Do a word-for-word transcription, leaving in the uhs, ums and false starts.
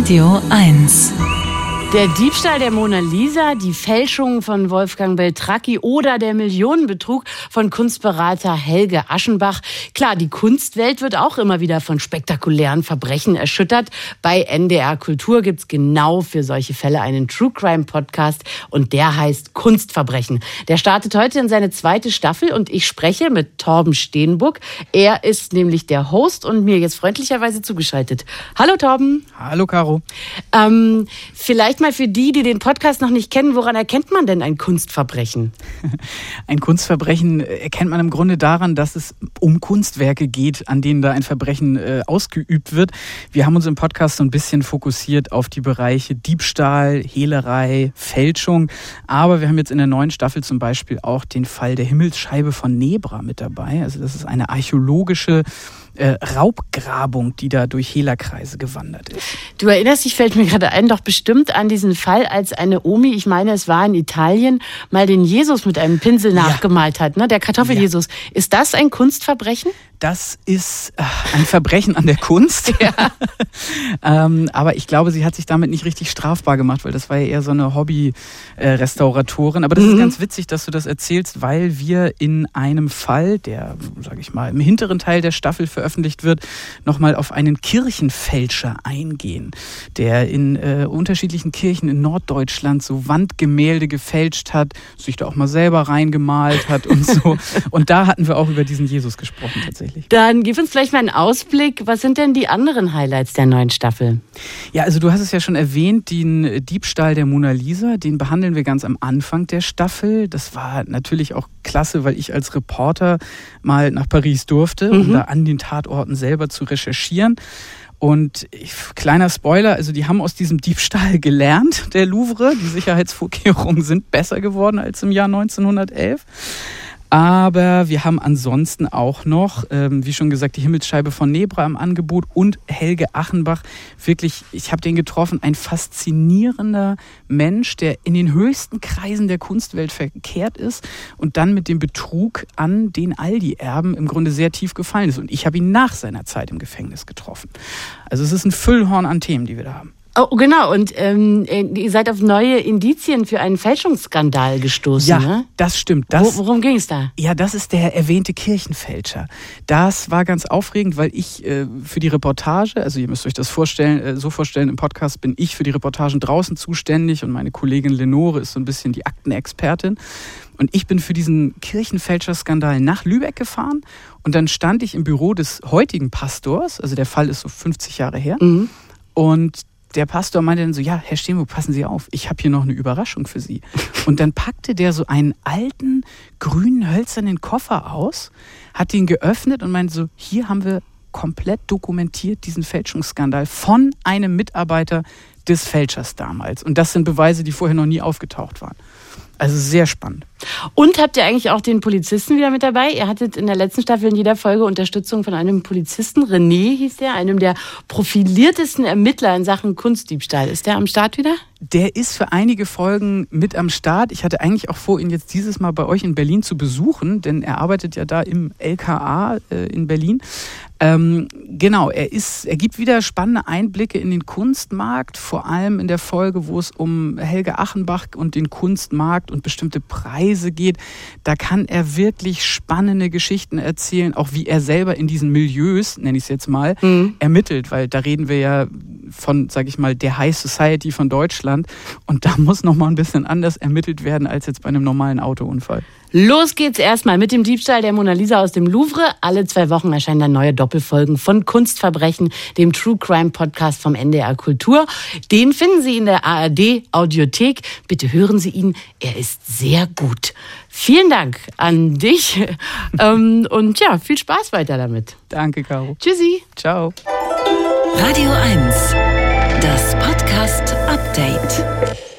Radio eins. Der Diebstahl der Mona Lisa, die Fälschung von Wolfgang Beltracchi oder der Millionenbetrug von Kunstberater Helge Aschenbach. Klar, die Kunstwelt wird auch immer wieder von spektakulären Verbrechen erschüttert. Bei N D R Kultur gibt's genau für solche Fälle einen True Crime Podcast und der heißt Kunstverbrechen. Der startet heute in seine zweite Staffel und ich spreche mit Torben Steenbuck. Er ist nämlich der Host und mir jetzt freundlicherweise zugeschaltet. Hallo Torben. Hallo Caro. Ähm, vielleicht mal für die, die den Podcast noch nicht kennen, woran erkennt man denn ein Kunstverbrechen? Ein Kunstverbrechen erkennt man im Grunde daran, dass es um Kunstwerke geht, an denen da ein Verbrechen äh, ausgeübt wird. Wir haben uns im Podcast so ein bisschen fokussiert auf die Bereiche Diebstahl, Hehlerei, Fälschung. Aber wir haben jetzt in der neuen Staffel zum Beispiel auch den Fall der Himmelsscheibe von Nebra mit dabei. Also das ist eine archäologische Äh, Raubgrabung, die da durch Hehlerkreise gewandert ist. Du erinnerst dich, fällt mir gerade ein, doch bestimmt an diesen Fall, als eine Omi, ich meine, es war in Italien, mal den Jesus mit einem Pinsel ja. nachgemalt hat, ne? Der Kartoffel-Jesus. Ja. Ist das ein Kunstverbrechen? Das ist äh, ein Verbrechen an der Kunst. Ja. ähm, aber ich glaube, sie hat sich damit nicht richtig strafbar gemacht, weil das war ja eher so eine Hobby-Restauratorin. Aber das mhm. ist ganz witzig, dass du das erzählst, weil wir in einem Fall, der, sage ich mal, im hinteren Teil der Staffel veröffentlicht wird, nochmal auf einen Kirchenfälscher eingehen, der in äh, unterschiedlichen Kirchen in Norddeutschland so Wandgemälde gefälscht hat, sich da auch mal selber reingemalt hat und so. Und da hatten wir auch über diesen Jesus gesprochen tatsächlich. Dann gib uns vielleicht mal einen Ausblick. Was sind denn die anderen Highlights der neuen Staffel? Ja, also du hast es ja schon erwähnt, den Diebstahl der Mona Lisa, den behandeln wir ganz am Anfang der Staffel. Das war natürlich auch klasse, weil ich als Reporter mal nach Paris durfte, um mhm. da an den Tatorten selber zu recherchieren. Und ich, kleiner Spoiler, also die haben aus diesem Diebstahl gelernt, der Louvre. Die Sicherheitsvorkehrungen sind besser geworden als im Jahr neunzehnhundertelf. Aber wir haben ansonsten auch noch, ähm, wie schon gesagt, die Himmelsscheibe von Nebra im Angebot und Helge Aschenbach. Wirklich, ich habe den getroffen, ein faszinierender Mensch, der in den höchsten Kreisen der Kunstwelt verkehrt ist und dann mit dem Betrug an den Aldi-Erben im Grunde sehr tief gefallen ist. Und ich habe ihn nach seiner Zeit im Gefängnis getroffen. Also es ist ein Füllhorn an Themen, die wir da haben. Oh, genau. Und ähm, ihr seid auf neue Indizien für einen Fälschungsskandal gestoßen, ja, ne? Das stimmt. Das, Wo, worum ging es da? Ja, das ist der erwähnte Kirchenfälscher. Das war ganz aufregend, weil ich äh, für die Reportage, also ihr müsst euch das vorstellen, äh, so vorstellen, im Podcast bin ich für die Reportagen draußen zuständig und meine Kollegin Lenore ist so ein bisschen die Aktenexpertin. Und ich bin für diesen Kirchenfälscherskandal nach Lübeck gefahren und dann stand ich im Büro des heutigen Pastors, also der Fall ist so fünfzig Jahre her, mhm. und der Pastor meinte dann so, ja, Herr Steenbuck, passen Sie auf, ich habe hier noch eine Überraschung für Sie. Und dann packte der so einen alten, grünen, hölzernen Koffer aus, hat den geöffnet und meinte so, hier haben wir komplett dokumentiert diesen Fälschungsskandal von einem Mitarbeiter des Fälschers damals. Und das sind Beweise, die vorher noch nie aufgetaucht waren. Also sehr spannend. Und habt ihr eigentlich auch den Polizisten wieder mit dabei? Ihr hattet in der letzten Staffel in jeder Folge Unterstützung von einem Polizisten. René hieß der, einem der profiliertesten Ermittler in Sachen Kunstdiebstahl. Ist der am Start wieder? Der ist für einige Folgen mit am Start. Ich hatte eigentlich auch vor, ihn jetzt dieses Mal bei euch in Berlin zu besuchen, denn er arbeitet ja da im L K A äh, in Berlin. Ähm, genau, er ist, er gibt wieder spannende Einblicke in den Kunstmarkt, vor allem in der Folge, wo es um Helge Aschenbach und den Kunstmarkt und bestimmte Preise geht. Da kann er wirklich spannende Geschichten erzählen, auch wie er selber in diesen Milieus, nenne ich es jetzt mal, mhm. ermittelt, weil da reden wir ja von, sage ich mal, der High Society von Deutschland und da muss noch mal ein bisschen anders ermittelt werden als jetzt bei einem normalen Autounfall. Los geht's erstmal mit dem Diebstahl der Mona Lisa aus dem Louvre. Alle zwei Wochen erscheinen dann neue Doppelfolgen von Kunstverbrechen, dem True Crime Podcast vom N D R Kultur. Den finden Sie in der A R D Audiothek. Bitte hören Sie ihn, er ist sehr gut. Vielen Dank an dich und ja, viel Spaß weiter damit. Danke, Caro. Tschüssi. Ciao. Radio eins, das Podcast Update.